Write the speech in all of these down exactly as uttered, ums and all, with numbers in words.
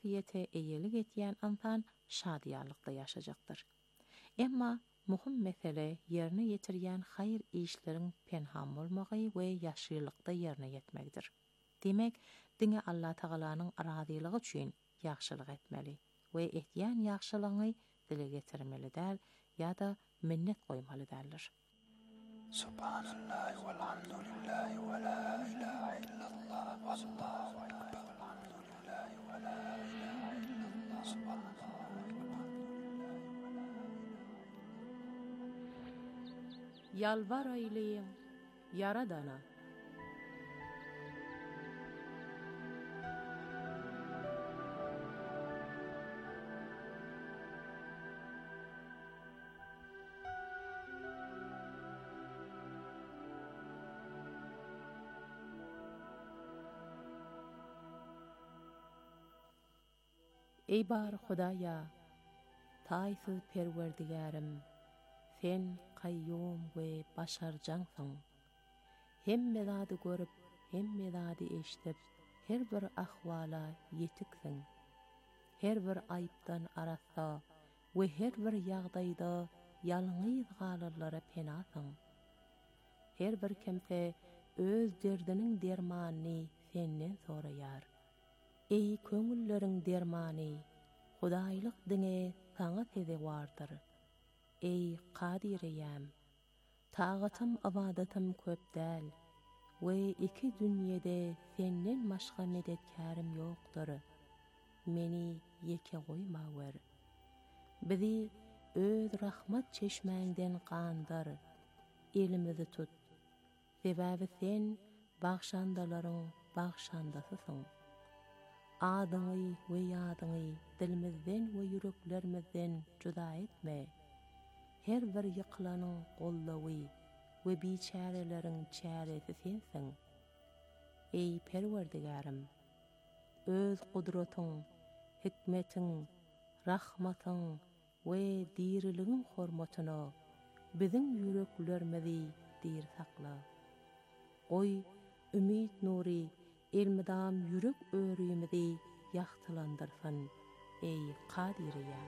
ahiriyete eýelik etýän insan şadýalykda ýaşajakdyr. Emma muhim mesele ýerine ýetirýän haýır işleriň penhan bolmagy we ýaşyrlykda ýerine ýetmekdir. Demek, diňe Allah Tagalanyň razylygy üçin ýagşylyk etmeli we etýän ýagşylygy dile getirmeli däl ýa-da minnet goýmaly däldir. Subhanallah walhamdulillah wa la ilaha illallah wallahu akbar walhamdulillah wa la ilaha illallah subhanallah Yalvar aýlyň Yaradana. Ey bar Hudaýa, taýsyz perwerdigarim, sen qayyum we başarjansyň. Hemme zady görüp, hemme zady eşdip, her bir ahwala ýetiksiň. Her bir aýypdan arasa we her bir ýagdaýda ýalňyz galarlara penasyň. Her bir kimse öz derdiniň dermanyny senden soraýar. Ey köňülleriň dermany, Hudaýlyk diňe saňa teze wardyr. Ey Qadireyem, tağatym ibadatym köp däl we iki dünýede senden başga medetkarim ýokdur. Meni ýeke goýma wer. Bizi öz rahmat çeşmäňden gandyr. Elimizi tut. Sebäbi sen bagşandalaryň bagşandasysyň. Adyňy we ýadyňy dilimizden we yüreklerimizden juda etme. Her bir ýyklanyň gollawy we biçäreleriň çäresi sensiň. Ey Perwerdigarim, öz gudratyň, hikmetiň, rahmatyň we diriligiň hormatyna biziň yüreklerimizi dir sakla. Oy ümit nuri elmidam yürek öýrümizi ýagtylandyrsyn, ey Qadireyem.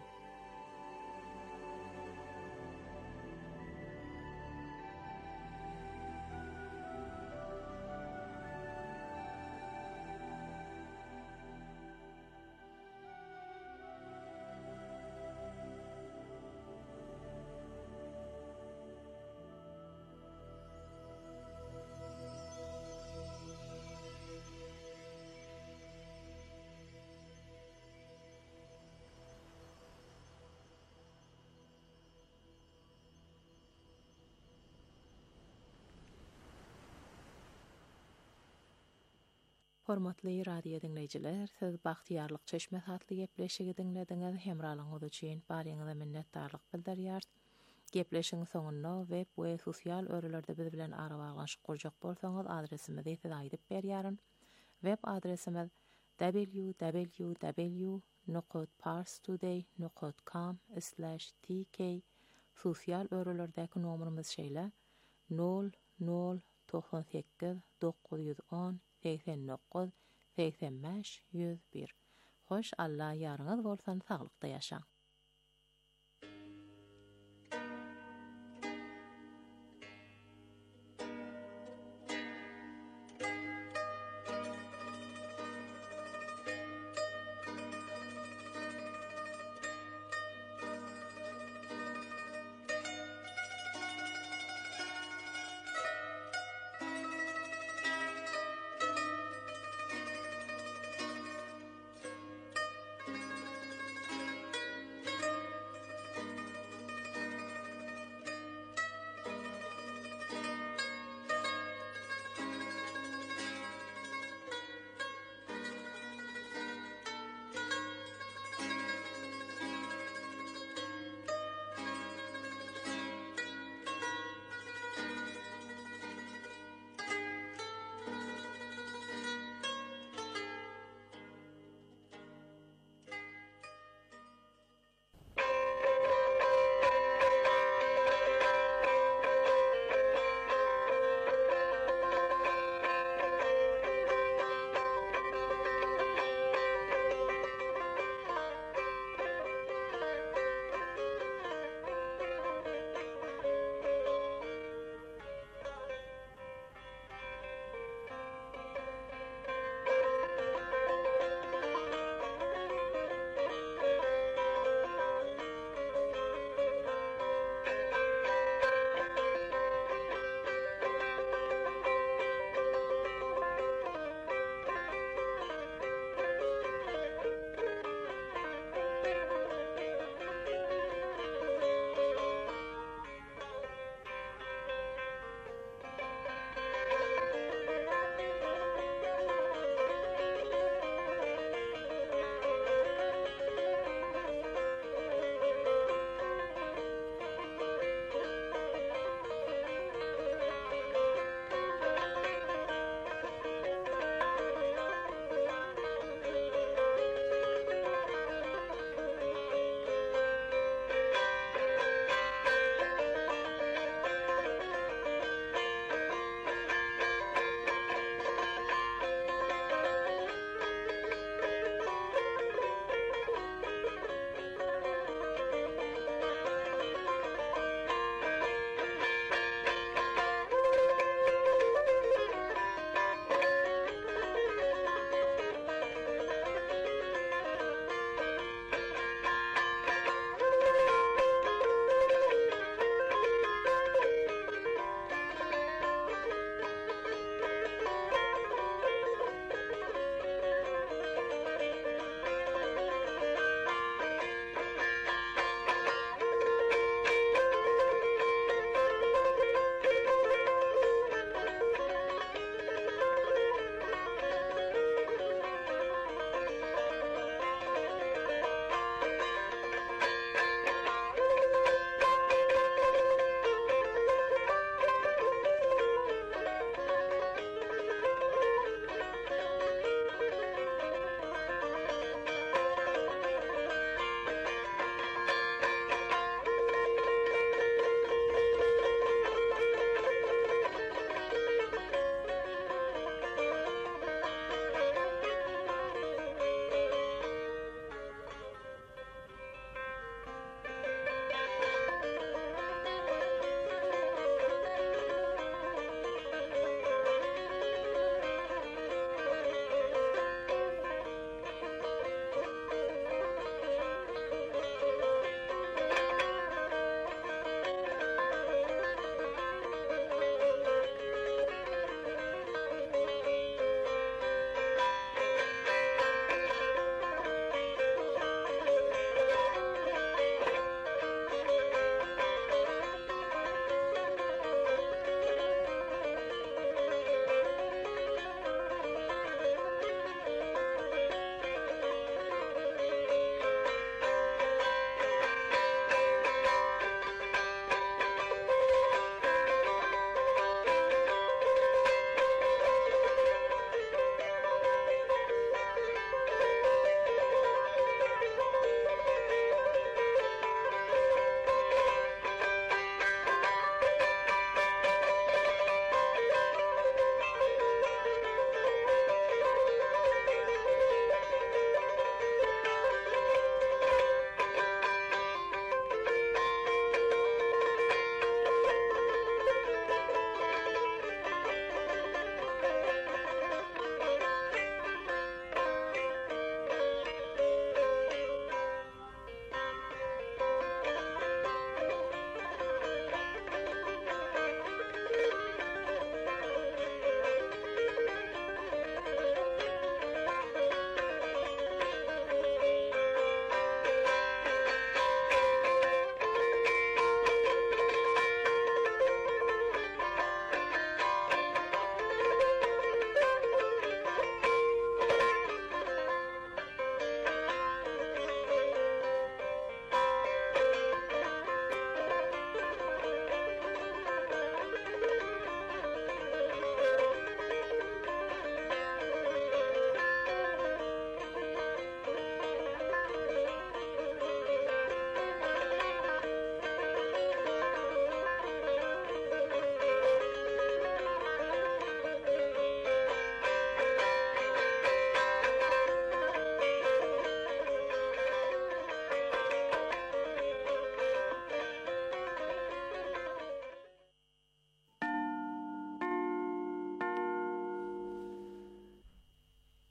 Hormatly radio dinleyijiler, siz Bagtyarlyk Çeşme hatly gepleşigi dinlediňiz. Hemralyňyz üçin barýaňyza minnetdarlyk bildirýär. Gepleşiň soňunda web we sosial örelerde biz bilen arabaglaş gurjak bolsaňyz adresimizi size aýdyp berýärin. Web adresimiz w w w nokta parstoday nokta com slash t k. Sosial örelerdäki nomerimiz şeýle nol nol doksan sekiz dokuz yüz on seksen dokuz seksen beş yüz bir. Hoş Allah ýaryňyz bolsan, saglykda ýaşaň.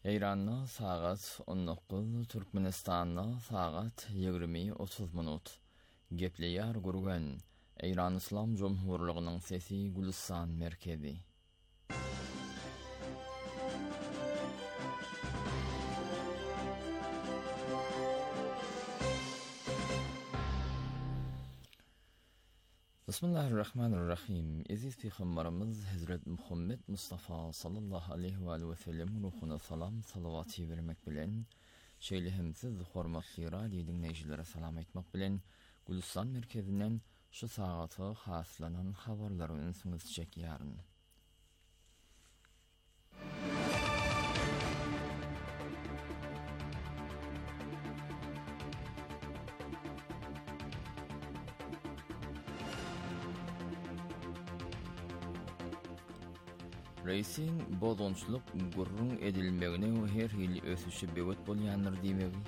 Eýranda sagat on dokuz, Türkmenistanda sagat ýigirme otuz minut. Gepleýär gurgan Eýran Islam Jomhurlygynyň sesi Gülistan merkezi. Bismillahirrahmanirrahim. Aziz Peygamberimiz Hazret Muhammed Mustafa sallallahu aleyhi ve sellem ruhuna salam salavatı vermek bilen şeýlehimsiz hormatly radio dinleýjilere salam aýtmak bilen Gülistan merkezinden şu sagaty haslanan habarlary ünsüňiz çekýäryn. Reisin bozgunçluk gurrun edilmegine her hili ösüşi bewet bolýandyr diýmegi.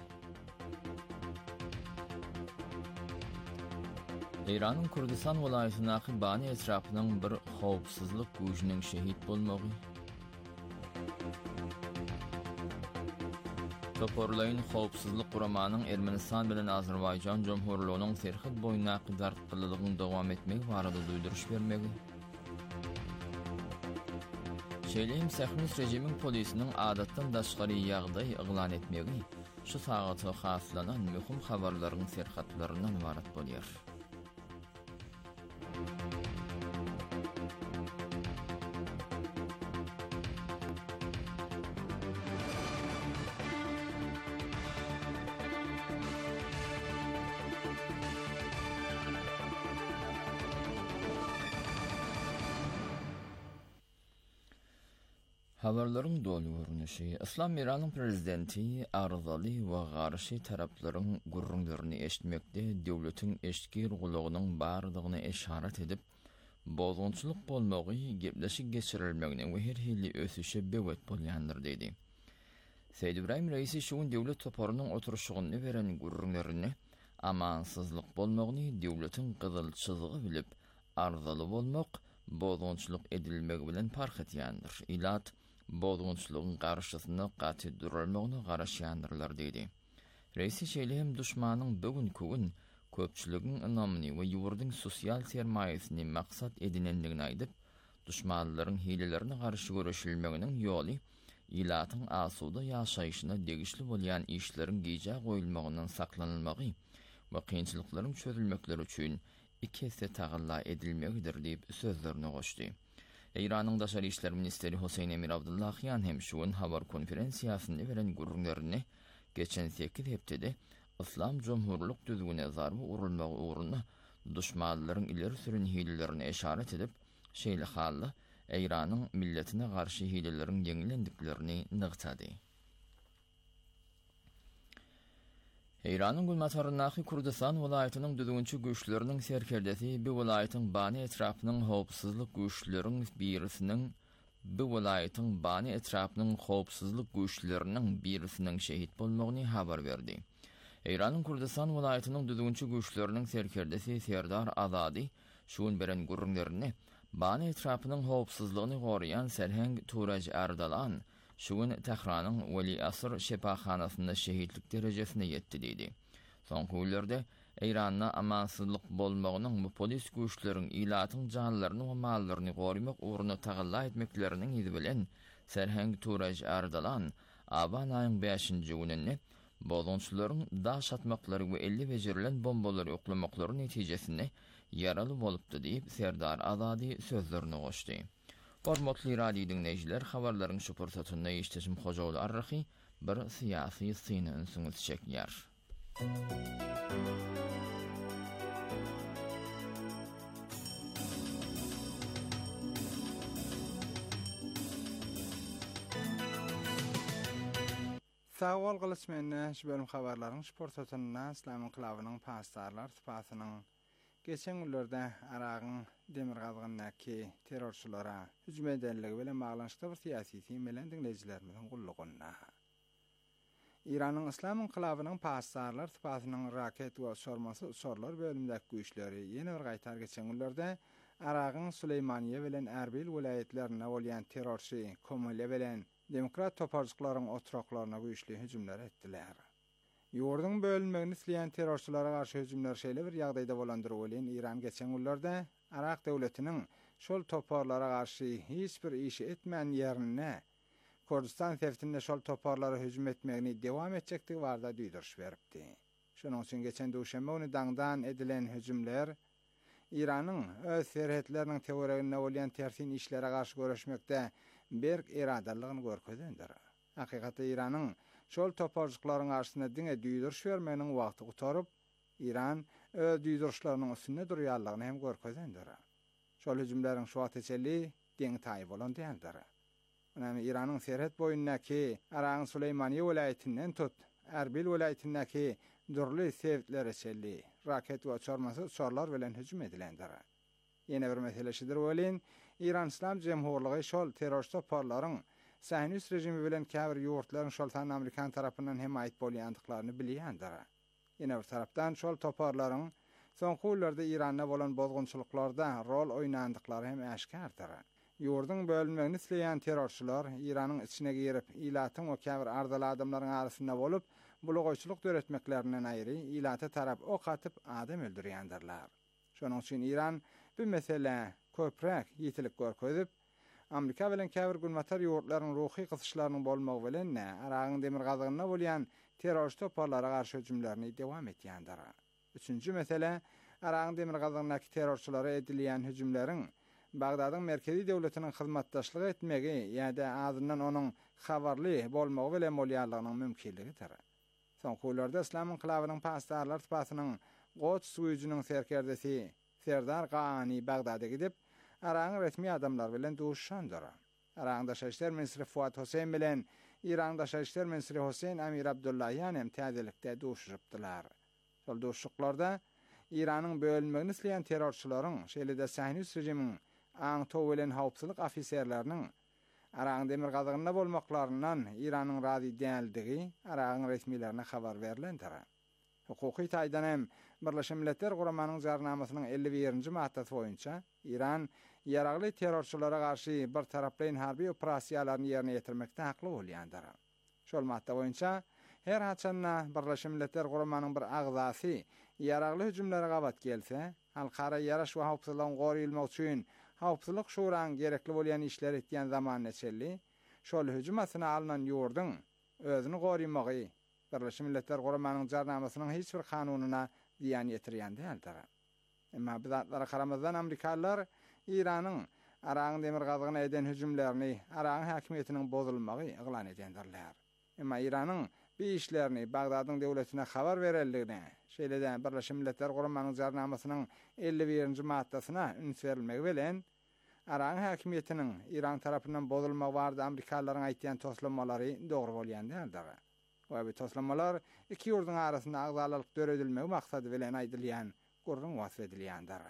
Eýranyň Kurdistan welaýatynaky Bany etrapynyň bir howpsuzlyk güýjüniň şehit bolmagy. Toporlaýyn howpsuzlyk guramanyň Ermenistan bilen Azerbaýjan Jomhurlygynyň serhit boýundaky dartgylygyny dowam etmegi barada duýduruş bermegi. Şeýleýim Sähmis rejimiň polisiniň adatdan daşgary ýagdaý eglan etmegi şu sagaty haslanan möhüm habarlaryň serhatlaryndan ibarat bolýar. Habarlaryň dolu görünüşi, İslam Iranyň prezidenti arzaly we garşy taraplaryň gurrunlaryny eşitmekde döwletiň eşkir gulagynyň bardygyny eşaret edip, bozgunçlyk bolmagy gepleşik geçirilmegine we her hili ösüşe bewet bolýandyr dedi. Seýid İbrahim Reisi şuň döwlet toparynyň oturuşygyny beren gurrunlaryny amansızlyk bolmagyny döwletiň gyzyl çyzygy bilip, arzaly bolmak bozgunçlyk edilmegi bilen fark etýändir. Ilat bozgunçlygyň garşysyna gaty durulmagyny garaşýandyrlar dedi. Reisi şeýlehem düşmanyň bugünkü gün köpçüligiň ynamyny we ýurduň sosial sermaýesini maksat edinenligini aýdyp, düşmanlaryň hilelerini garşy göreşilmeginiň ýoly ilatyň asuda ýaşaýyşyna degişli bolýan işleriň giýja goýulmagyndan saklanylmagy we kynçylyklaryň çözülmekleri üçin iki hisse tagalla edilmegidir diýip sözlerini goşdy. Eýranyň Daşary işler ministeri Hoseyn Emir Abdullahyan hem şuň habar konferensiýasyny beren gurrunlaryny geçen sekiz hepdede İslam Jomhurlyk düzgüne zarby urulmagy uğruna düşmanlaryň ileri sürün hilelerini eşaret edip, şeýle hally Eýranyň milletine garşy hileleriň ýeňilendiklerini nygtady. Eýranyň Gulmatarynaky Kurdistan welaýatynyň düzgünçi güýçleriniň serkerdesi bu welaýatyň Bany etrapynyň howpsuzlyk güýçleriniň birisiniň bu welaýatyň Bany etrapynyň howpsuzlyk güýçleriniň birisiniň şehit bolmagyny habar berdi. Eýranyň Kurdistan welaýatynyň düzgünçi güýçleriniň serkerdesi Serdar Azady şuň beren gurrunlaryny Bany etrapynyň howpsuzlygyny goraýan Serheng Turaj Ardalan şuň Tehranyň Weli Asr şepahanasynda şehitlik derejesine ýetdi diýdi. Soňky günlerde Eýranda amansızlyk bolmagynyň bu polis güýçleriň ilatyň janlaryny we mallaryny gorumak uğruna tagalla etmekleriniň ýyzy bilen Serheng Turaj Ardalan aban aýynyň beşinji gününde bozgunçylaryň daş atmaklary we elli bejerilen bombalary oklamaklary netijesinde yaraly bolupdy diýip Serdar Azady sözlerini goşdy. Hormatly radio dinleýijiler, habarlaryň şu pursatyny eşitdim Hojaly Arrahy bir syýasy syny ünsüňiz çekýär. Sağol gylysmenne şu bölüm habarlaryň şu pursatyna İslam inqilabynyň pastarlar sypatynyň geçen günlerde Aragyň demir gazgyndaky terrorçulara hüjüm edenligi bilen baglanşykda bir syýasy teým bilen dinleýijilerimiziň gullugyna. İranyň Islam inqilabynyň pastarlar sypatynyň raket we sormasy sorlar bölümdäki güýçleri ýene bir gaýtar geçen günlerde Aragyň Süleýmaniýe bilen Erbil welaýetlerine bolýan terrorçy Komile bilen demokrat toparcıklaryň oturaklarına güýçli hüjümler etdiler. Ýurdun bölünmegini isleýän terrorçylara garşy hüjümler şeýle bir ýagdaýda bolandyryp bolýan İran geçen günlerde Irak döwletiniň şol toparlara garşy hiç bir işi etmän ýerine Kurdistan teftinde şol toparlara hüjüm etmegini dewam etjekdigi barada duýduruş beripdi. Şonuň üçin geçen duşanbe güni daňdan edilen hüjümler İranyň öz serhetleriniň teoriýasyna bolýan tersin işlere garşy görüşmekde berk iradalygyny görkezdendir. Hakykatda İranyň şol toparjyklaryň garşyna diňe duýduruş bermeginiň wagty gutaryp, İran öz duýduruşlarynyň üstünde durýarlygyny hem görkezdendir. Şol hüjümleriň şu wagt içeli diň taýy bolan diýendir. Näme İranyň serhet boyundaky Araň Süleýmaniýe welaýetinden tut, Erbil welaýetindäki durly sevitler içeli raket we çarmasy çarlar bilen hüjüm edilendir. Ýene bir mesele şidir welin, İran İslam Jemhurlygy şol terror toparlaryň Sahnüs rejimi bilen käbir ýurtlaryň şoltan Amerikan tarapyndan hemaýet bolýandyklaryny bilýändir. Ýene bir tarapdan şol toparlaryň soňky ýyllarda Iranda bolan bozgunçylyklarda rol oýnandyklary hem äşkardyr. Ýurdun bölünmegini isleýän terrorçylar İranyň içine girip, ilatyň we käbir ardaly adamlaryň arasynda bolup, bulugoýçylyk döretmeklerinden aýry ilata tarap ok atyp adam öldürýändirler. Şonuň üçin İran bu mesele köprek ýetilik görkezip, Amerika bilen käbir gulmatar ýurtlaryň ruhy gysyşlarynyň bolmagy bilen Aragyň demir gazygyna bolýan terror toparlara garşy hüjümlerini dewam etýändir. Üçüncü mesele Aragyň demir gazygynaky terrorçylara edilýän hüjümleriň Bagdadyň merkezi döwletiniň hyzmatdaşlyk etmegi ýa-da azyndan onuň habarly bolmagy bilen bolýanlygynyň mümkinligidir. Soňky ýyllarda İslam inqilabynyň pasdarlar typasynyň Goç suýujunyň serkerdesi Serdar Gani Bagdada gidip Aragyň resmi adamlar bilen duşandyr. Aragyň daşa işler ministri Fuat Hosein bilen İran daşa işler ministri Hosein Amir Abdullahian hem täzelikde duşurypdylar. Şol duşuklarda İranyň bölünmegini isleýän terrorçylaryň şeýle-de Sahnüs rejimiň aň towelen hawpçylyk afiserleriniň Aragyň demir gazygyna bolmaklaryndan İranyň razy däldigi Aragyň resmilerine habar berilendir. Hukuky taýdan hem Birleşen Milletler Guramanyň jarnamasynyň elli birinji maddesi boýunça İran ýaragly terrorçylara garşy bir taraply harby operasiýalaryny ýerine ýetirmekde hakly bolýandyr. Şol madda boýunça her haçanna Birleşen Milletler Guramanyň bir agzasy ýaragly hüjümlere gabat gelse, halkara ýaraş we hawpçylygyň goraýylmagy üçin Hawpçylyk şuraň gerekli bolýan işler etýän zaman neçeli, şol hüjüm asyna alynan ýurdun özüni goraýmagy Birleşen Milletler Guramanyň jarnamasynyň hiç bir kanunyna ziýan ýetirýän däldir. Emma bu zatlara karamazdan Amerikalılar İranyň Aragyň demir gazygyna eden hüjümlerini Aragyň häkimetiniň bozulmagy eglan edýändirler. Emma İranyň bu işlerini Bagdadyň döwletine habar bereldigine, şeýle-de Birleşen Milletler Guramanyň jarnamasynyň elli birinji maddasyna üns berilmegi bilen Aragyň häkimetiniň İran tarapyndan bozulmagy barada Amerikalılaryň aýtýan toslanmalary dogry bolýandyr. We bu toslanmalar iki ýurdun arasynda agzalyk döredilmegi maksady bilen aýdylýan gurrun wasf edilýändir.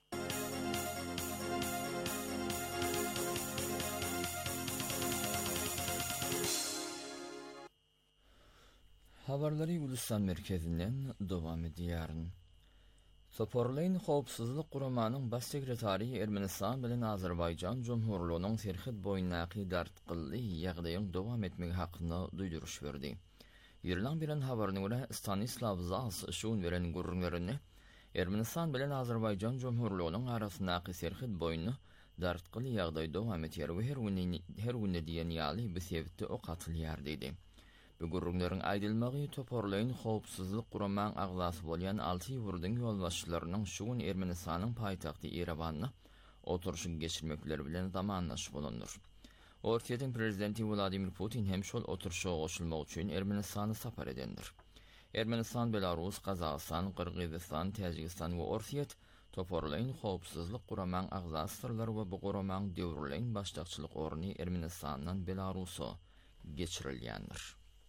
Habarlary Ulusal Merkezinden dowam edýäryn. Soporlayn Howpsuzlyk Guramanyň baş sekretary Ermenistan bilen Azerbaýjan Jumhurlygynyň serhet boýundaky dartgylly ýagdaýyň dowam etmegi hakyna duýduruş berdi. Ýerlen bilen habaryna görä Stanislav Zas şuň beren gurrunlaryny Ermenistan bilen Azerbaýjan Jumhurlygynyň arasyndaky serhet boýuny dartgylly ýagdaý dowam etýär we her güni her güni diýen ýaly bu sebäpde ok atylýar dedi. Bu gurrunlaryň aýdylmagy toparlaýyn howpsuzlyk Guramanyň agzasy bolýan alty ýurdun ýolbaşçylarynyň şuň Ermenistanyň paýtagty Erewanyna oturuşy geçirmekleri bilen zamanlaşyp bolandyr. Ortiýetiň prezidenti Vladimir Putin hem şol oturuşa goşulmak üçin Ermenistany sapar edendir. Ermenistan, Belarus, Kazakystan, Kyrgyzstan, Täjikistan we Ortiýet toparlaýyn howpsuzlyk Guramanyň agzasyrlary we bu Guramanyň döwürleýän başçylyk orny Ermenistandan Belarusa geçirilýändir.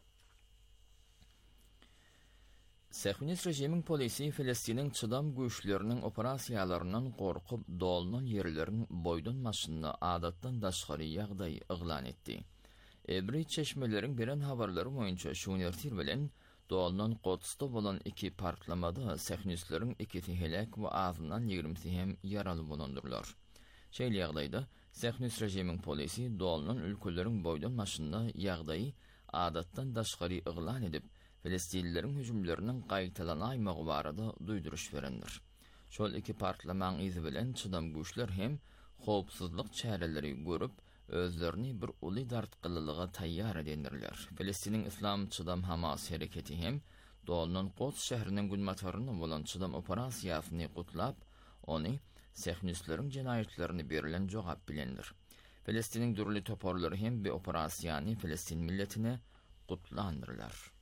Sahnüs rejimiň polisi Filistiniň çydam güýçleriniň operasiýalarynyň gorkup dolunan ýerleriň boýdun maşynyny adatdan daşgary ýagdaý eglan etdi. Ebri çeşmeleriň beren habarlary boýunça şu nertir bilen dolunan Qodsda bolan iki partlamada sahnüsleriň ikisi helak we azyndan ýigrimisi hem ýaraly bolandyrlar. Şeýle ýagdaýda Sehnus rejimin polisi doğalının ülkelerin boylanmasında yağdayı adattan daşgary ıglan edip Filistinlilerin hüjümlerinin qaytalanaymagy barada duyduruş verendir. Şol iki parlaman izi bilen çydam güçler hem howpsuzlyk çäreleri görüp özlerini bir uly dartqyllyga taýýar edendirler. Filistiniň İslam çydam Hamas hereketi hem doğalının Quds şäheriniň günmataryny bolan çydam operasiýasyny gutlap, ony Sehnuslerin cinayetlerini berilen jogap bilendir. Filistiniň durly toporlary hem bir operasiýany Filistin milletine gutlandyrlar.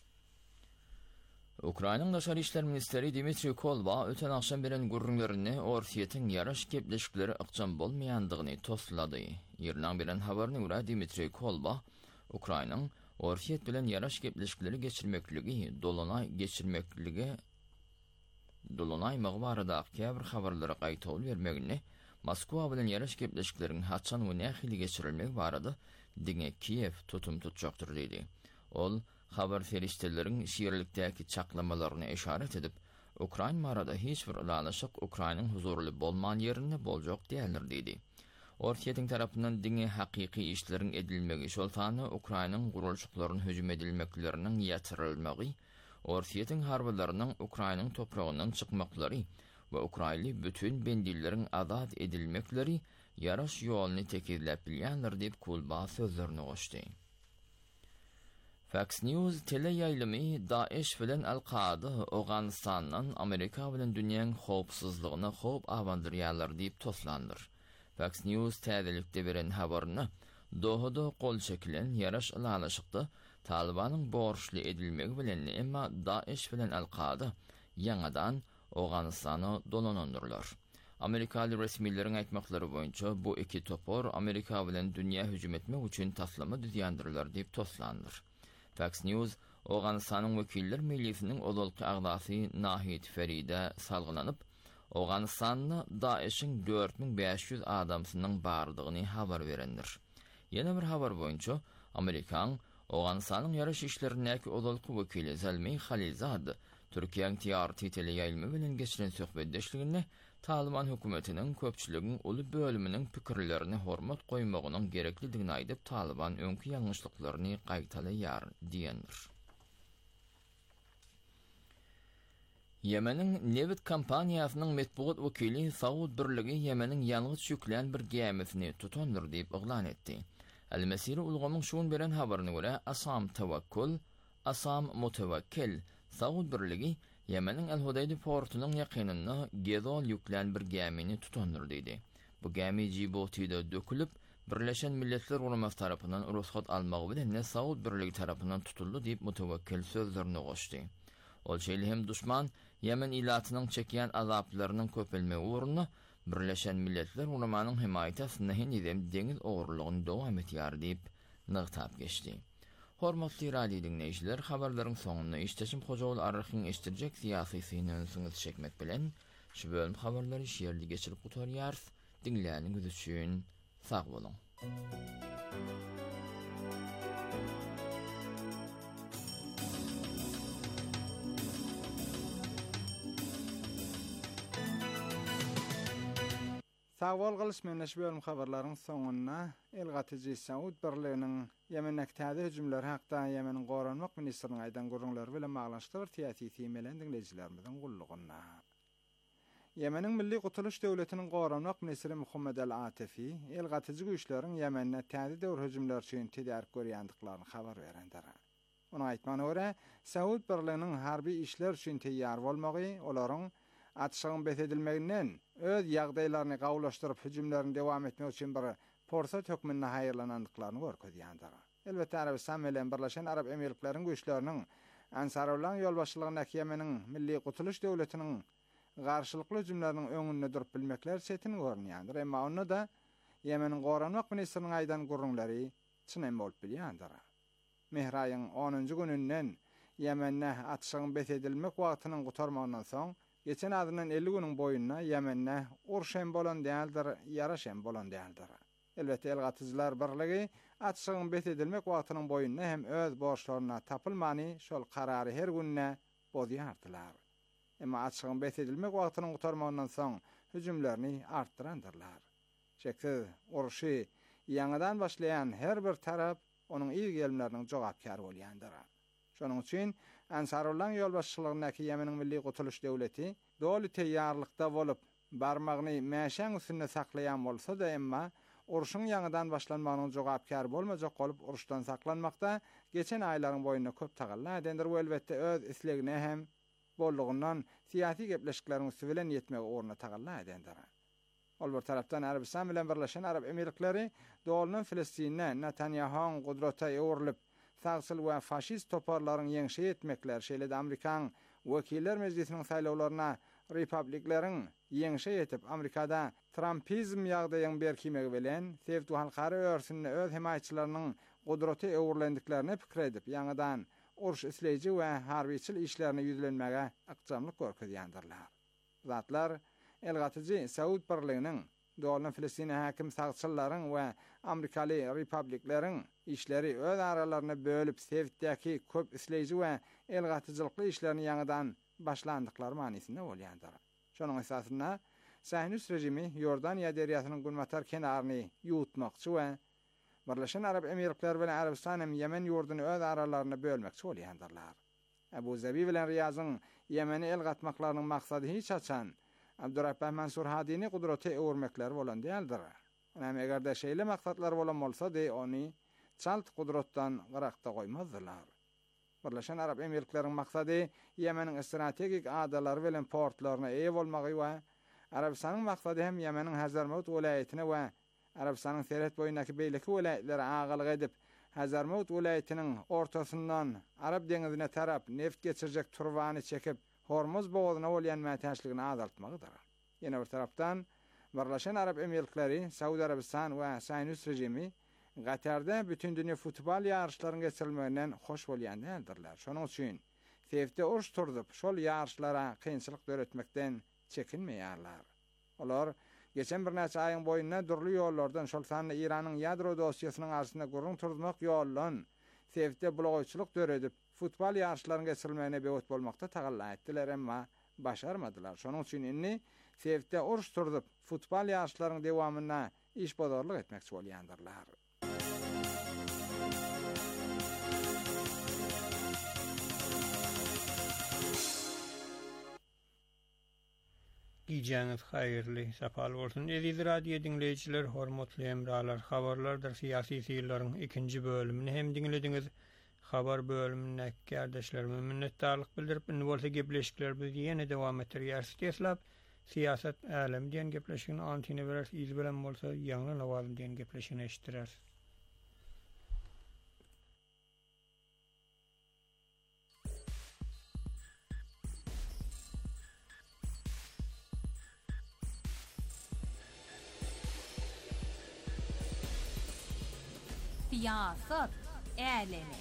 Ukraynaň Daşary işler ministeri Dmitri Kuleba öten akşam beren gurrunlaryny Orsiýetiň ýaraş gepleşikleri ykjam bolmaýandygyny toslady. Ýerden beren habaryna görä Dmitri Kuleba Ukraynaň Orsiýet bilen ýaraş gepleşikleri geçirmekligi, dolanay geçirmekligi Dolunay mağbarada käbir habarlara gaýtaw bermegini, Moskwa bilen ýaraş gepleşikleriniň haçan we nähili geçirilmegi barada diňe Kiyev tutum tutjakdyr diýdi. Ol habar ferişteleriň şiirlikdäki çaklamalaryna işaret edip, Ukrayn marada hiç bir ulalaşyk Ukraynyň huzurly bolman ýerinde boljak diýerler diýdi. Orsiýetiň tarapyndan diňe hakyky işleriň edilmegi şoltany Ukraynyň gurulşyklarynyň hüjüm edilmekleriniň ýatyrylmagy, Orsiýetiň harbylarynyň Ukraynyň topragyndan çykmaklary we Ukrayny bütün bendillerin azat edilmekleri ýaraş ýoluny tekirläp bilýändir diýip Kulba sözlerini goşdy. Fox News teleýaýlymy Daesh bilen Al-Qaida Awganistanyň Amerika bilen dünýäniň howpsuzlygyna howp awandyrýarlar diýip toslandyr. Fox News täzelikde beren habaryny Dohada kol çekilen ýaraş ulalaşykda Talibanyň borçly edilmegi bilen emma Daesh bilen Al-Qaida ýangadan Awganistany dolanandyrlar. Amerikaly resmiýetlerin aýtmaklary boýunça bu iki topor Amerika bilen dünýä hüjüm etmek üçin taslama düzýändirler diýip toslandyr. Fox News Awganistanyň wekiller millisiniň odolky agdasy Nahid Feride salgylanyp, Awganistanyň Daeshiň dört bin beş ýüz adamsynyň bardygyny habar berendir. Ýene bir habar boýunça Amerikan Awganistanyň ýaraş işlerindäki odolky wekili Zalmy Khalilzad Türkiýanyň T R T teleýaýlymy bilen geçiren söhbetdeşliginde Taliban hökümetiniň köpçüliginiň uly bölüminiň pikirlerini hormat goýmagynyň gereklidigini aýdyp Taliban öňkü ýalňyşlyklaryny gaýtalaýar diýendir. Yemeniň Nevit kompaniýasynyň metbuat wekili Saud birligi Yemeniň ýalňyz ýüklen bir gemisini tutandyr diýip yglan etdi. El-Mesire ulgamyň şuun beren habaryna görä Asam Tawakkul, Asam Mutawakkil Saud birligi Yemeniň El-Hudayda portunyň ýakynynda Gezol ýüklen bir gemini tutandyr diýdi. Bu gemi Djibouty'de dökülüp, Birleşen Milletler Gurulmasy tarapyndan ruhsat almagy bilen Saud birligi tarapyndan tutuldy diýip Mutawakkil sözlerini goşdy. Ol şeýle hem düşman Yemen ilatynyň çekýän azaplarynyň köpelmegi uğruna Birleşen Milletler Gurulmasynyň himayatysyna hem deňiz ogurlygyny dowam etýär diýip nygtap geçdi. Hormatly radio dinleýijiler, habarlaryň soňuna işteşim Hojaul arrykyň eşdirjek syýasy synanyňyzy çekmek bilen şu bölüm habarlary şeýerli geçirip gutarýar. Dinleýäniňiz üçin sag bolun. Sağol gylış menneş bölüm habarlaryň soňuna Elgatyjy Saud birliginiň Yemendäki täze hüjümleri hakda Yemeniň goranmak ministriniň aýdan gurrunlary bilen maglaşdyr tiýati tiýmelen dinleýijilerimizden gullugyna. Yemeniň Milli Gutuluş Döwletiniň goranmak ministri Muhammed El-Atifi Elgatyjy güýçleriň Yemenne täze döwür hüjümler üçin tedarik görýändiklaryny habar berendir. Onuň aýtmagyna görä, Saud birliginiň harby işler üçin teýýar bolmagy olaryň atışygyň besedilmeginden öz ýagdaýlaryny gawlaşdyryp hüjümlerini dowam etmek üçin bir forsat hökmüne haýyrlanandyklaryny görkezýändir. Elbetde Arabistan bilen Birleşen Arab Emirlikleriň güýçleriniň Ansarullah ýolbaşçylygyndäki Yemeniň Milli Gutuluş Döwletiniň garşylykly hüjümleriniň öňünde durup bilmekler setin görnýändir. Emma onu da Yemeniň goranmak ministriniň aýdan gurrunlary çynam bolup bilýändir. Mehraýyň onunjy gününden Yemenne atışygyň besedilmek wagtynyň gutarmagyndan soň geçen adynyň elli günüň boýunna Yemenne urşem bolan däldir, ýaraşem bolan däldir. Elbetde Elgatyjylar birligi atışygyň besedilmek wagtynyň boýunna hem öz borçlaryna tapylmany şol karary her günne bozýardylar. Emma atışygyň besedilmek wagtynyň gutarmagyndan soň hüjümlerini artdyrandyrlar. Şeksiz uruşy ýangydan başlayan her bir tarap onuň iyi gelmleriniň jogapkary bolýandyr. Şonuň üçin Ansarullah ýolbaşçylygynyňky Ýemeniň milli gutuluş döwleti doly teýýarlykda bolup barmagyny mäşäň üstünde saklaýan bolsa da emma uruşyň ýangydan başlanmagynyň jogapkary bolmajak bolup uruşdan saklanmakda geçen aýlaryň boýuna köp tagalla edendir. Bu elbetde öz islegine hem bollugyndan siyasi gepleşiklerin üstüne yetmegi orna tagalla edendir. Ol bir tarapdan Arabistan bilen Birleşen Arab Emirlikleri dolunyň Filistinne Netanyahu'ň gudrata ýorulyp sağçyl we faşist toparlaryň ýeňşe etmekler şeýle de Amerikan Wekiller Meclisiniň saýlawlaryna Republikleriň ýeňşe etip Amerikada Trumpizm ýagdaýyň berkimegi bilen sevdi halkary örsünde öz himaýaçylarynyň gudraty öwrlendiklerini pikir edip ýangydan uruş isleýiji we harbiçil işlerini ýüzlenmege aqjamlyk görkezýändirler. Zatlar elgatyjy Saud birliginiň dolunyň Filistin häkim sağçyllaryň we Amerikaly Republikleriň işleri öz aralaryna bölüp sevdäki köp isleýiji we elgatyjylykly işlerini ýangydan başlandyklary manysynda bolýandyr. Şonuň esasyna Sahnus rejimi Ýordaniýa derýasynyň gulmatar kenaryny ýutmakçy we Birleşen Arab Emirlikleri bilen Arabistan hem Yemen ýurduny öz aralaryna bölmekçi bolýandyrlar. Abu Zabi bilen Riyazyň Yemeni el gatmaklarynyň maksady hiç açan Abdurrahman Mansur Hadi'ni gudraty öwürmekler bolan däldir. Hem eger de şeýle maksatlar bolan bolsa de ony çalt gudratdan gyrakda goýmazdylar. Birleşen Arab Emirlikleriň maksady Yemeniň strategik adalary bilen portlaryna eýe bolmagy we Arabistanyň maksady hem Yemeniň Hazarmawt welaýatyna we Arabistanyň Serhet boýundaky beýleki welaýatlary agalyk edip Hazarmawt welaýatynyň ortasyndan Arab deňizine tarap neft geçirjek turbany çekip Hormuz boğazına bolýan mätäçligini azaltmagydyr. Ýene bir tarapdan Birleşen Arab Emirlikleri, Saudi Arabistan we Saýnus rejimi Gatarda bütün dünýä futbol ýarşlarynyň geçirilmeginden hoş bolýandylar. Şonuň üçin sevde uruş turdup şol ýarşlara kynçylyk döretmekden çekinmeýärler. Olar geçen bir näçe aýyň boýundan durly ýollardan şol sany Iranyň ýadro dosiýasynyň arasynda gurrun turdmak ýollan sevde blogoýçylyk döredip futbol ýarşlarynyň geçirilmegine beýut bolmakda tagalla etdiler emma başarmadylar. Şonuň üçin inni sevde uruş turdup futbol ýarşlarynyň dewamyna iş bodarlyk etmekçi bolýandyrlar. Giyeceğiniz hayırlı, sapal olsun. Eziz radyo dinleyiciler, hormatly emralar, habarlardır siyasi siyirlerin ikinci bölümünü hem dinlediniz. Habar bölümüne kardeşlerime minnettarlyk bildirip, indi bolsa gepleşikler biz yine devam ettirýäris diýeslap, siyaset alem diýen gepleşigini antine berer, iz bilen bolsa ýangy lawazym diýen gepleşigini eşitdirer. Siyaset alemi.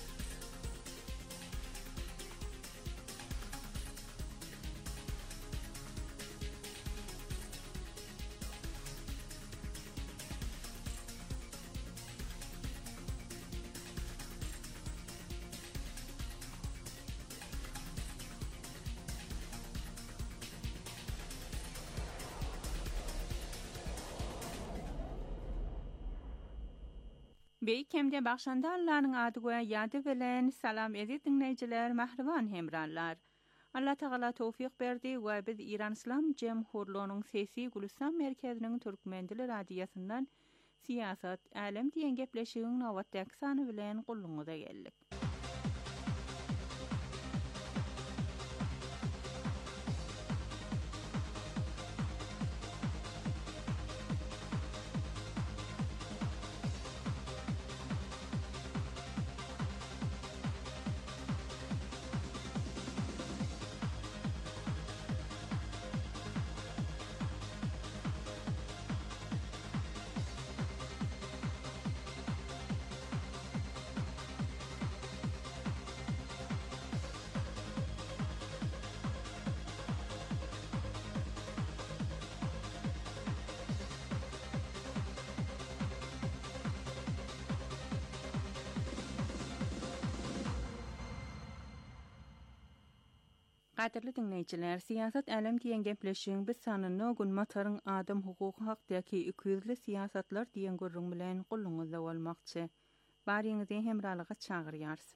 Beýkemde bagşandarlaryň ady we ýady bilen salam edip dinleýijiler, mahriban hemranlar. Allah Taala tawfik berdi we biz İran İslam Jemhurluğunyň sesi Gulistan merkeziniň türkmen dili radiosyndan siýasat alem diýen gepleşigiň nowatdaky sany bilen gulluňyza geldik. Qadirli dinleyiciler, siyasat alem diyen gepleşiğin biz sanını gün matarın adam hukuku haqdaki ikiyüzlü siyasatlar diyen gurrun bilen qulluğunuzda olmaqçı. Bariyinizi hemralığa çağırıyarız.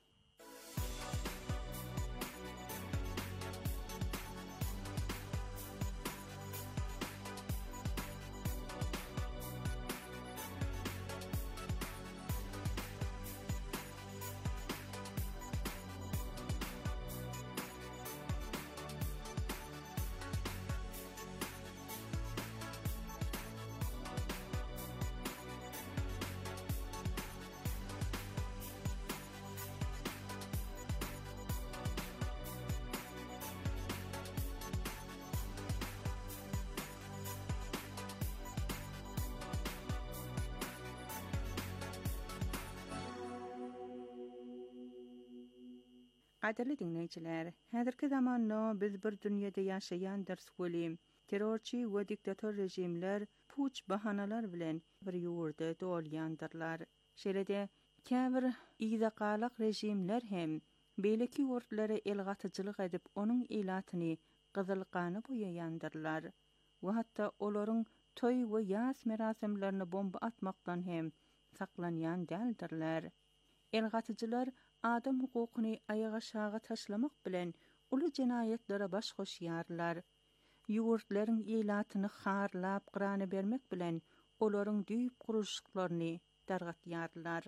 Qadirli dinleyiciler, häzirki zamanda biz bir dünyada yaşayan ders welim. Terrorçi we diktator rejimler puç bahanalar bilen bir ýurda dolýandyrlar. Şerede käbir ýyzaqalak rejimler hem beýleki ýurtlara elgatyjylyk edip onuň ilatyny gyzylgany boýaýandyrlar. We hatda olaryň toý we ýas merasimlerini bomba atmakdan hem saklanýan däldirler. Elgatyjylar adam hukukyny ayağa şağa taşlamak bilen uly jenayetlere baş goşýarlar. Ýurtlaryň ýylatyny harlap gyrany bermek bilen olaryň düýüp gurulşyklaryny dargatýarlar.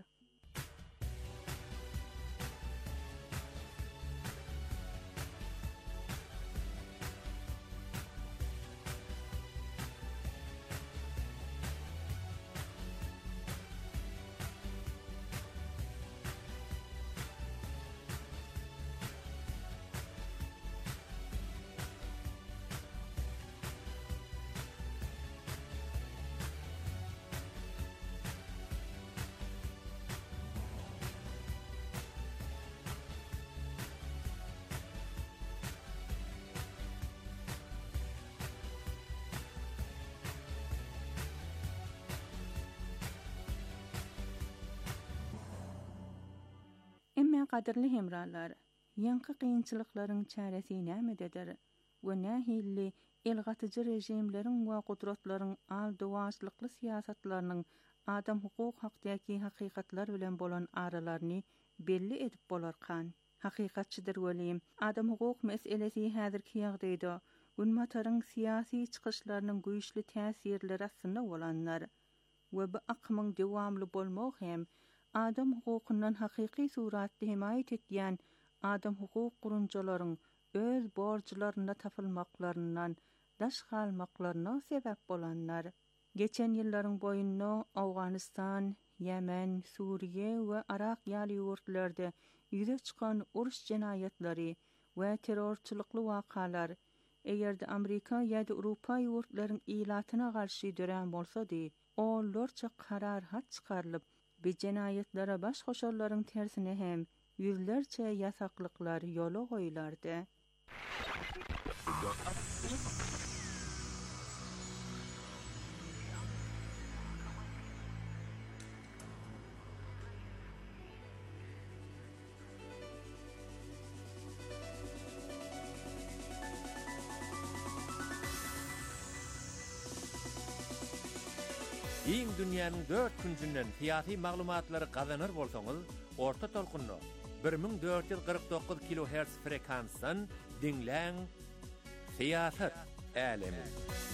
Emma qadirli hemralar, ýanky qiyinçylyklaryň çäresi nämededir? We nähilli elgatyjy rejimleriň we gudratlaryň aldywaçlykly siýasatlarynyň adam hukuk haqdaky hakykatlar bilen bolan aralaryny belli edip bolarkan. Hakykatçydyr welim, adam hukuk meselesi häzirki ýagdaýda günmataryň siýasy çykyşlarynyň güýçli täsirleri aslynda bolanlar we bu akymyň dowamly bolmagy hem adam hukukundan hakyky suratda himayet etýän adam hukuk gurunjalaryň öz borjlaryna tapylmaklarynyň daş galmaklaryna sebäp bolanlar. Geçen ýyllaryň boýunda Awganistan, Yemen, Suriye we Irak ýaly ýurtlarda ýüze çykan uruş jenayetlary we terrorçylykly wakalar eýerde Amerika ýa-da Ýewropa ýurtlaryň ilatyna garşy dören bolsady, ollarça karar hat çykarylyp bu jenayetlere baş goşarlaryň tersine hem yüzlerce yasaklyklar ýola goýulardy. Iň dünýäniň dört küncünden siyasi maglumatlary gazanır bolsaňyz, orta tolkunno bir ming dört yüz kırk dokuz kilohertz frekansdan dinläň Siyasat Alemi.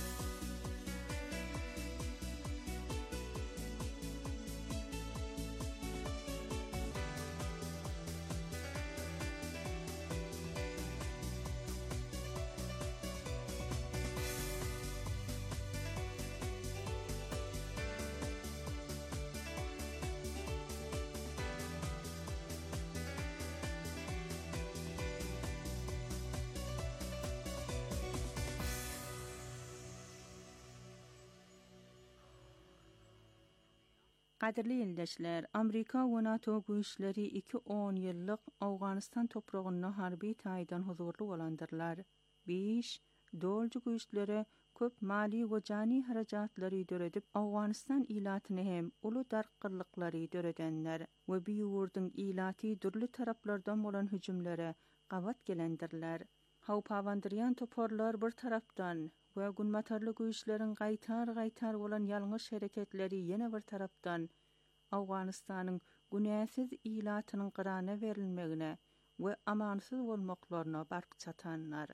Qadirli ýoldaşlar, Amerika we NATO güýçleri iki on ýyllyk Awganistan topragyna harby taýdan huzurly bolandyrlar. beş dolju güýçleri köp mali we jany harajatlary döredip Awganistan ilatyny hem uly darkyrlyklary döredenler we bu ýurdyň ilaty dürli taraplardan bolan hüjümlere gawat gelendirler. Hawpawandıryan toporlar bir tarapdan we günmatarly güýçleriň gaýtar-gaýtar bolan ýalňyş hereketleri ýene bir tarapdan Awganystanyň günäsiz ilatynyň gyrana berilmegine we amansyz bolmaklaryna bark çatanlar.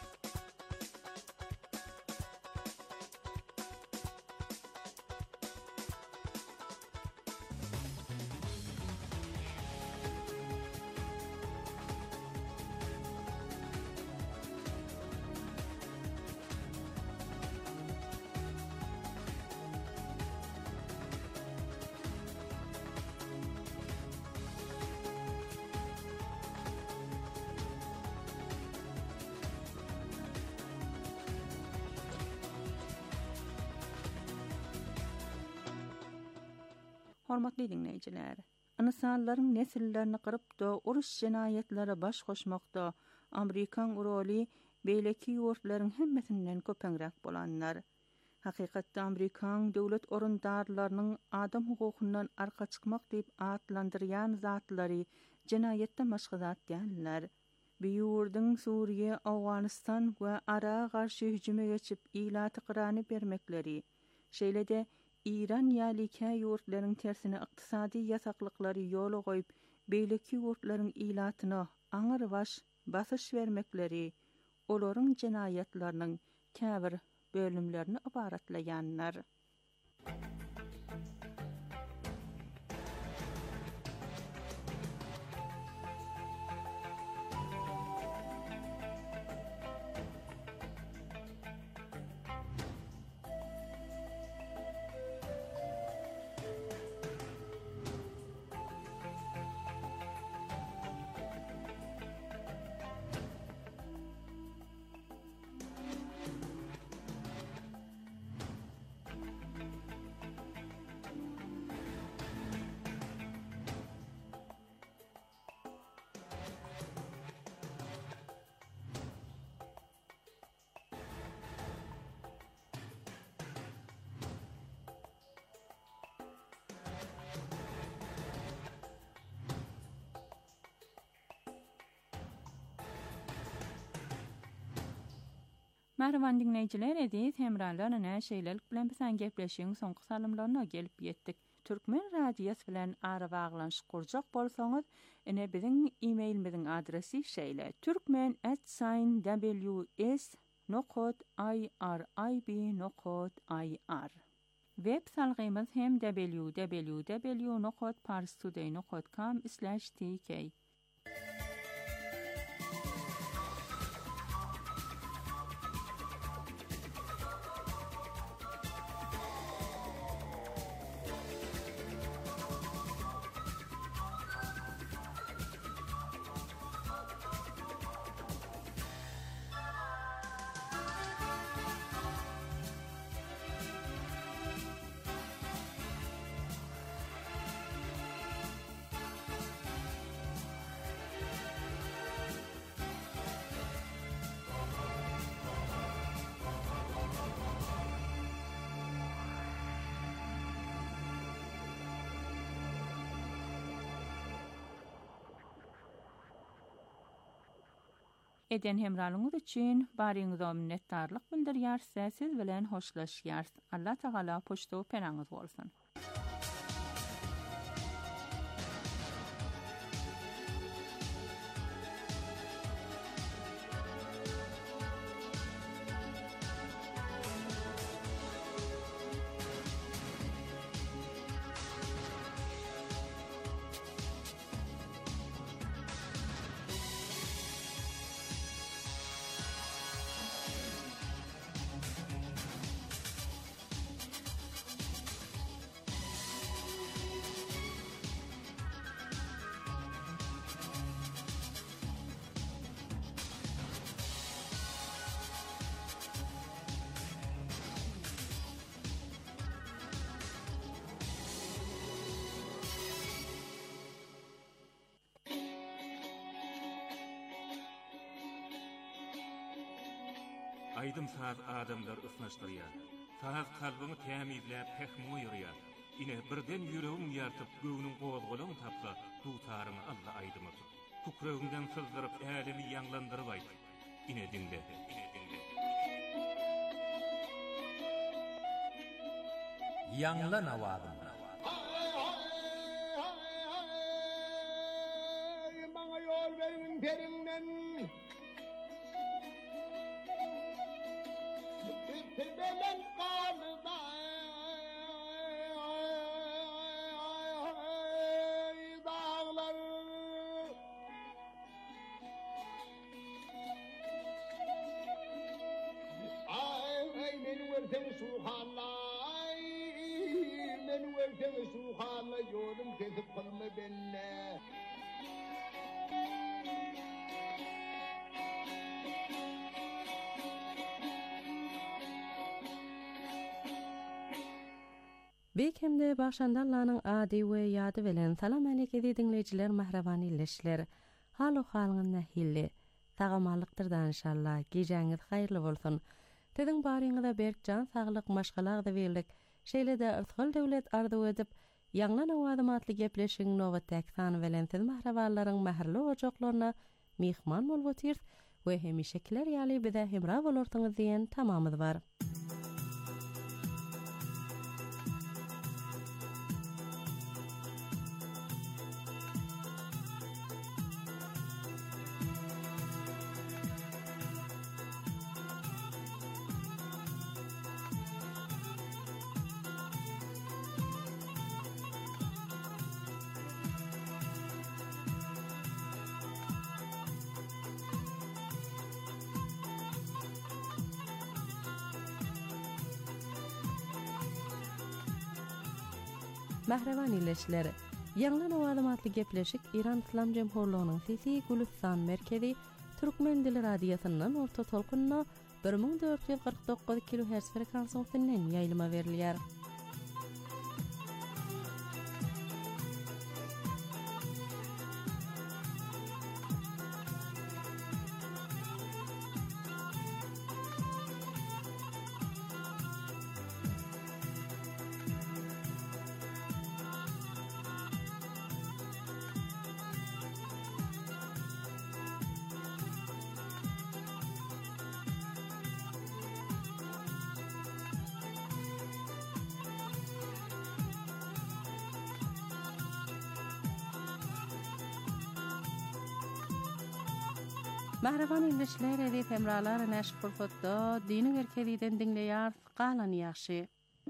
Hormatly dinleýijiler, ynsanlaryň nesillerini gyrypda uruş jenaýetlere baş goşmakda Amerikan roly beýleki ýurtlaryň hemmesinden köpeňrek bolanlar. Hakykatda Amerikan döwlet orundarlarynyň adam hukukundan arka çykmak diýip atlandyrýan zatlary jenaýetde maşgazat däller. Bu ýurdun Suriýe, Awganystan we Irak garşy hüjüme geçip ilaty gyrany bermekleri, şeýle-de İran ýalyka ýurtlaryň tersine ykdysady ýasaklykları ýola goýup beýleki ýurtlaryň ilatyna aňyr baş basyş bermekleri olaryň jenaýetleriniň käbir bölümlerini ibaratlaýanlar. Merhaban dinleyijiler, edis hemralar ana şeýlelik bilen bizen gepleşiň soňky salymlaryna gelip ýetdik. Türkmen radiýasy bilen ara baglanyş kurjak bolsaňyz, ene biziň e-mailimiziň adresi şeýle: türkmen at w s nokta i r i b nokta i r. Web salgymyz hem w w w nokta parstoday nokta com slash t k. Eden hemralyňyz üçin baryňyza minnetdarlyk bildirýär, siz bilen hoşlaşýar. Allah Taala poşto penaňyz bolsun. Aydym saat adamlar ısnaşdyrýar. Saat kalbyny tämizläp pehmu ýürýär. Ine birden ýüregiň ýartyp göwüniň gowazgalagyny tapsa, bu taryny Allah aýdymy. Kukrögiňden sızdyryp älimi ýanglandyryp aýdy. ine dinle. Yanla navadım. Bana yol verin derinden. Tütübelen kanıda dağlar. Ay beni verten suhalay, beni verten suhalay yolum kesip kalma benimle. Bekemde başandallanyň ady we ýady bilen salam aleyke dinleýijiler, mahrabany ilişler. Halu halyň nähilli. Tagamalykdyrdan inşallah. Gejäňiz haýyrly bolsun. Tediň baryňyza berk jan saglyk maşgalagda berlik. Şeýle-de ırtgal döwlet arzu edip, ýanglan awady matly gepleşiň nowatdaky sany bilen siz mahraballaryň mähirli ojaklaryna mihman bolup otyr we hemişekiler ýaly bize hemra bolarsyňyz diýen tamamyz bar. Mahravan ileşleri. Ýanglan awady matly gepleşik İran İslam Jemhurlygynyň Sesi Gülistan merkezi Türkmen dili radiosynyň orta tolkunna bir ming dört ýüz gyrk dokuz kilohertz frekansiýasynyň ýaýlyma berilýär. Mahraban ilişler edip hemralar näşik fırsatda dini merkeziden dinleýär galan ýaşy.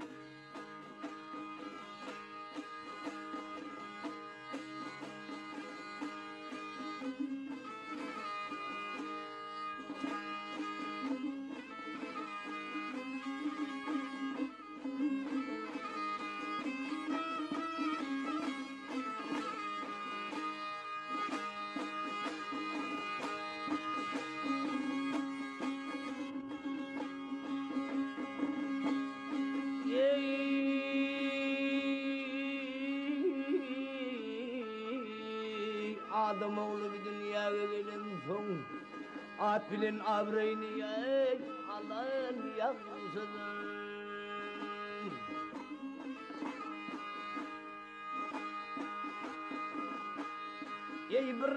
Adam oğlu bir dünyaya gelen son at bilen abreyni ey Allah'ın yavrusıdır. Ey bir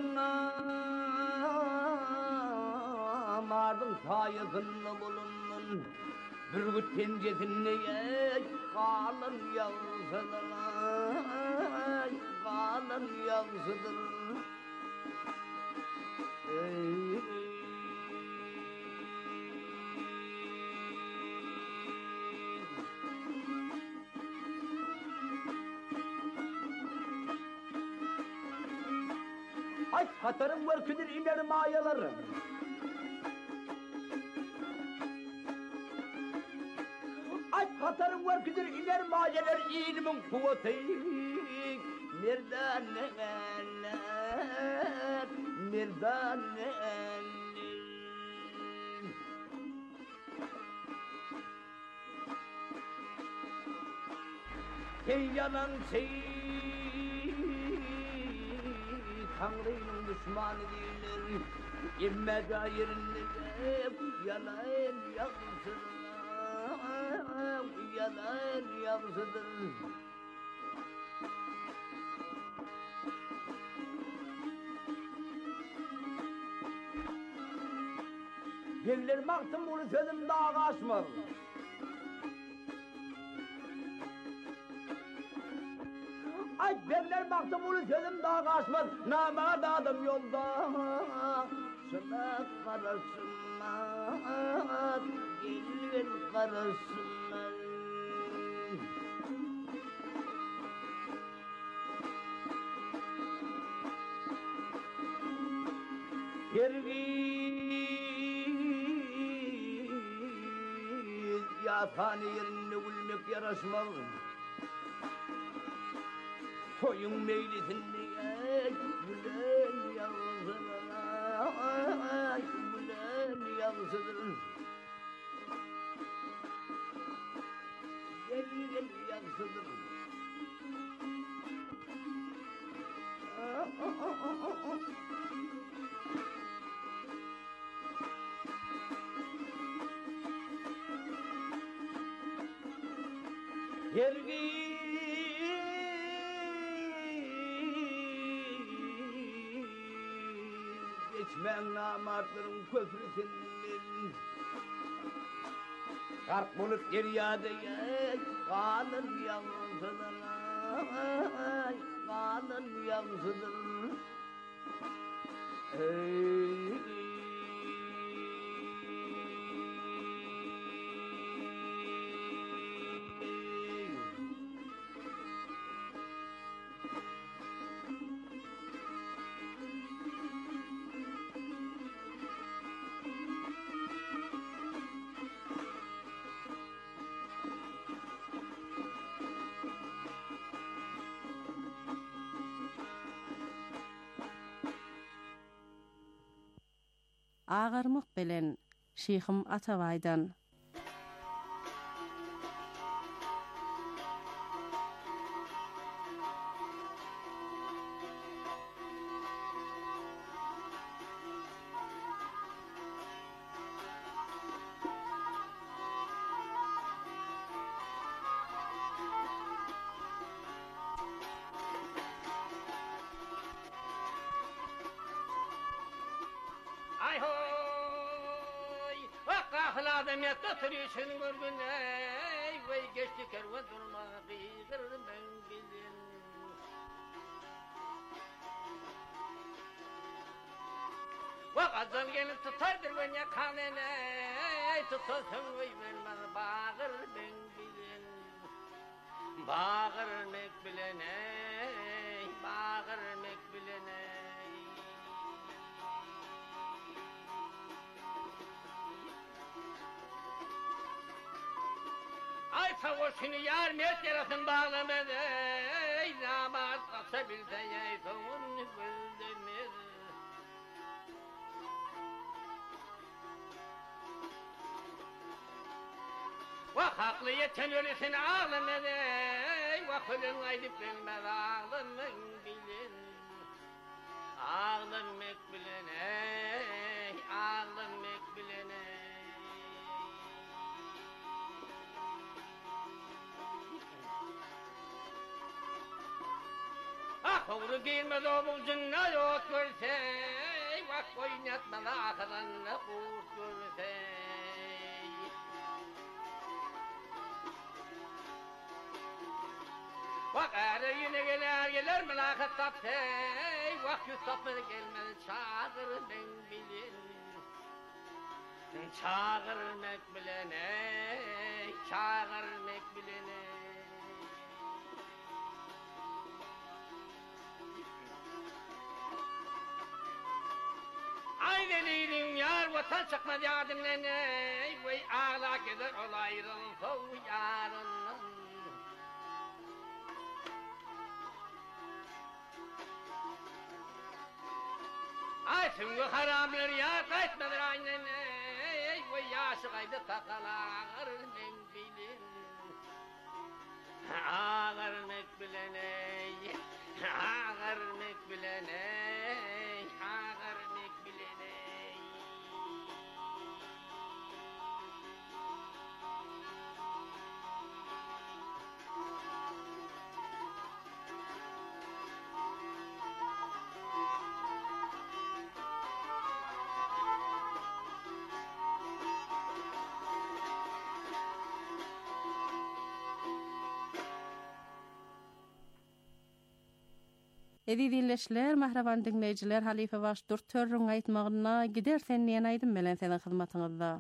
namardın sayısında bulunun bir güt pencesinne ey kalın yavrusıdır. Kalın yavrusıdır. Ey Ay katarım var küdür iner mayalarım. Ay katarım var küdür iner mayalar ilimin kuvveti. Nereden neler, nereden neler. Sen yalan şey, Tanrı'nın düşmanı değiller. İmme gayrinde yalan yansıdır, yalan yansıdır. Devler maktım bunu sözüm dağa aşmaz. Ay devler maktım bunu sözüm dağa aşmaz. Namad adam yolda sana karasınlar, gelir karasınlar. Yergiz yatağını yerine gülmek yaraşmaz. Toyun meylisinde gülen yansıdır, gülen yansıdır. Gel gel yansıdır. Yergiz geçmen namartların köprüsünden Karp bulut deryada kanın yansıdır, kanın yansıdır. Ey Ağarmık bilen Şeyhim Atavaydan. Ay hoy, vakahla adam yatta tırışın görgün ey, vay geçti kervan durma kıyır ben bilin. Vakazan gelip tutardır ben yakanın ey, tutasın vay vermez bağır ben bilin. Bağırmak bilen ey, bağırmak bilen ey. Ay savaşını yar met yarasın bağlamadı ey, namaz kapsa bilse yey sonunu güldemez. Vak haklı yeten ölüsün ağlamadı ey, vak ölün aydıp bilmez ağlamak bilin. Ağlamak bilin ey, ağlamak bilin ey. Ah oğlu giyilmez o bulcunna yok görse, vak oynatmalı akılanla kurt görse. Vak ağrı yine gelir gelir mülakat tapse, vak yüz tapır gelmez çağır ben bilin. Çağırmak bilen ey, çağırmak bilen ey. Ay deliydim yar vatan çıkmaz yardımlen ey, vay ağla gider ol ayrıl soğu yarından. Ay süngü haramlar ya kaçmadır aynen ey, vay yaşı kaydı takalağır ben bilin. Ağırmak bilen ey, ağırmak bilen ey, ağırmak bilen ey. Edi dinleşler, mahraban dinleyiciler, halife baş dört törrün aytmağına gider sen neyen aydın melen senin hizmatınızda.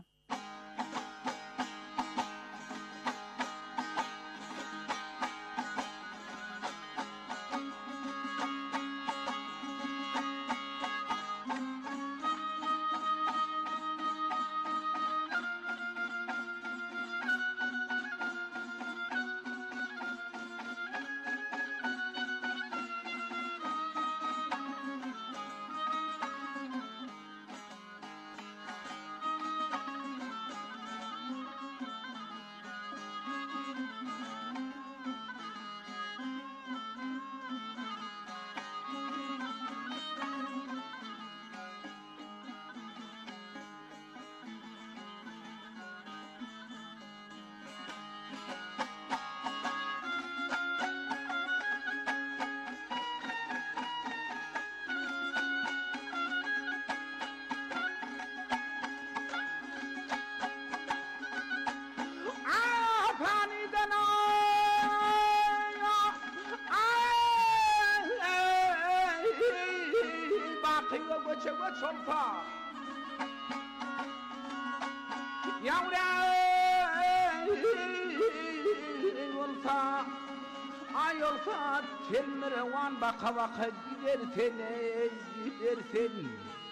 Ayolsa telmire baka baka gider seni, gider seni.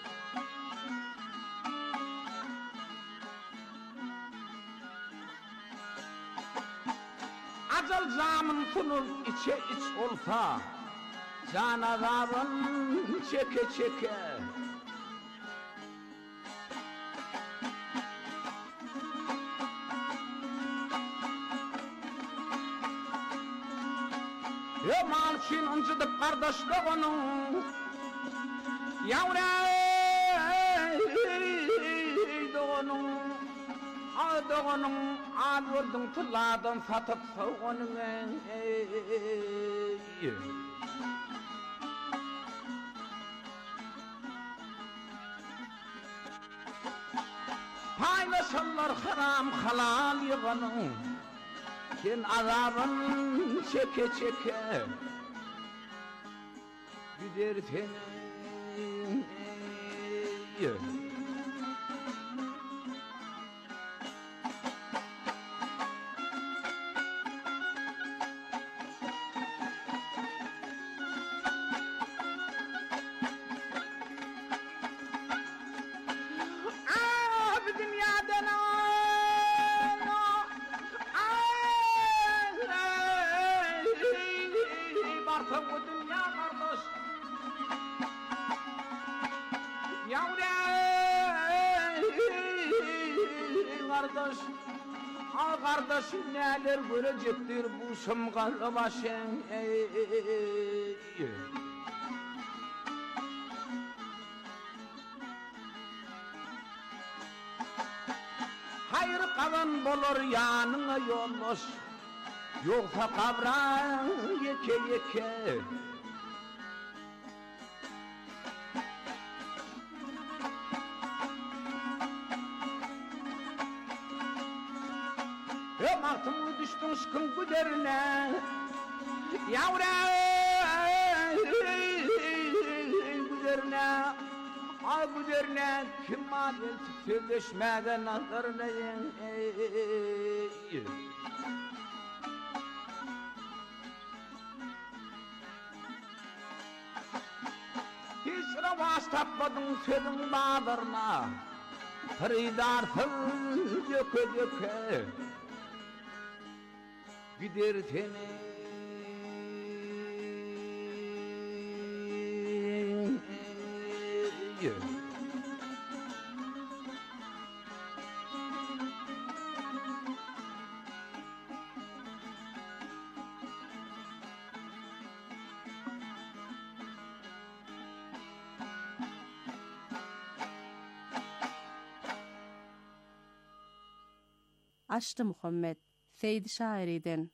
Acal zaman sunur içe iç olsa, can azabın çeke çeke. Ya mal için öncüdük kardeşlik onun, yavraydı onun, aldı onun, al vurdun tıladan satıp soğunun. Paylaşırlar haram halal yığının, sen azabın çeke çeke gider seni. Kardeş, al kardeşim neler görecektir bu şımgalı başın. Hayır kalan bolur yanına yolmuş, yoksa kabran yeke yeke. Martımı düştün şıkın güderine, yavrum güderine, ay güderine, kim madem söyleşmeden nazarına. Hiç ravaş tapmadın sözün bağlarına, hırıdarsın döke döke. Gider seni. Açtı Muhammed Seydi Şairiden.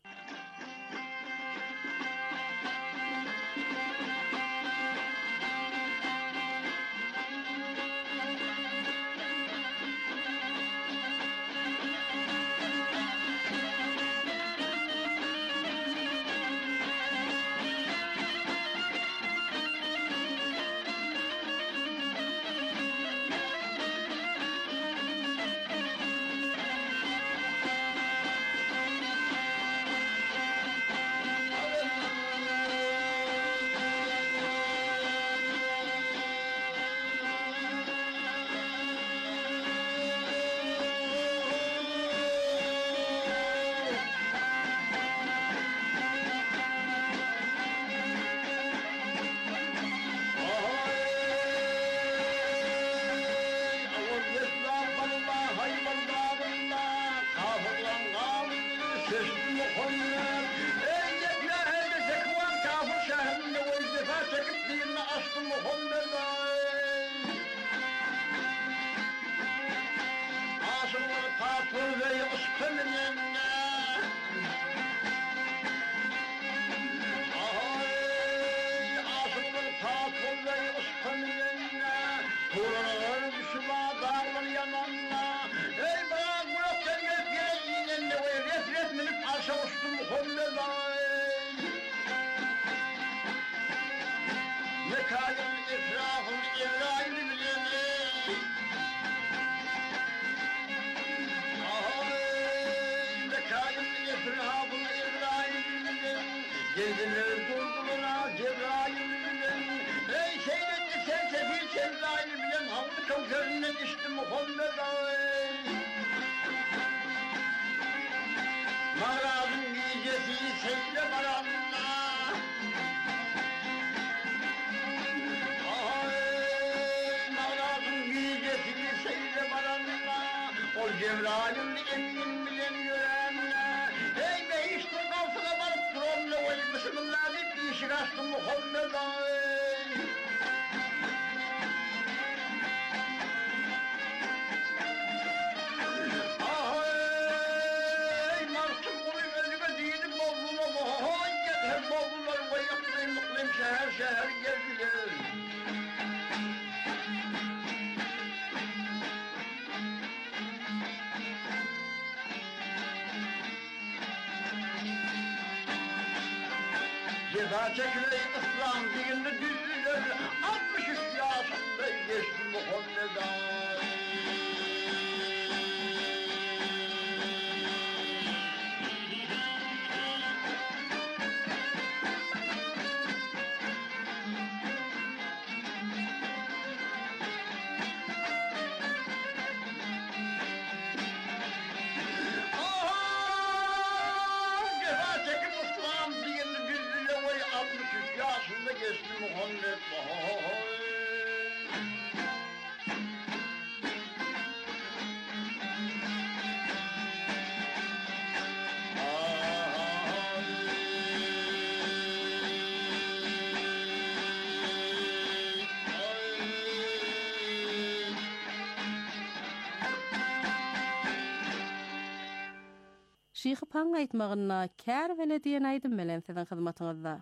Geçtim Muhammed ey yekle helde sekvan kafir şehrinde vazife çekip dinini açtım Muhammed aşımlar tatıl ve ışkı minenne ay aşımlar tatıl ve ışkı minenne Kur'an'ın düşma dağlar yananna ey bırak bırak sen gelip yere inenne ve res res minip arşa uçtum Muhammed Mekâlin ifrahın İbrahim bileni Ay mekâlin ifrahın İbrahim bileni Gezdiler durdular Cebrail bileni Ey seyretti sen sefil Cebrail bileni Havlu kavşarından içti Muhammed ay Marazın gecesi seyle maranla Ol Cebrail'in emin bilen görenle Ey be işte kalsına varıp duramla Ol Bismillah deyip bir işi kaçtım Muhammed ay Ay martım olayım elime değilim Mavluna Ay yeter Mavlular ve yaklayım mıklayım şehir şehir gezdiler Ceza çekilir İslam dinini düzülür altmış üç yaşında geçti Muhammed ay yaşında geçti Muhammed ay Şyhy paň aýtmagyna kär wele diýen aýdym bilen siziň hyzmatyňyzda.